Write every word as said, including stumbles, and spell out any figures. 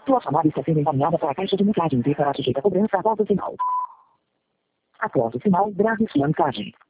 Sua chamada está sendo encaminhada para a caixa de mensagens e será sujeita a cobrança após o sinal. Após o sinal, grave sua mensagem.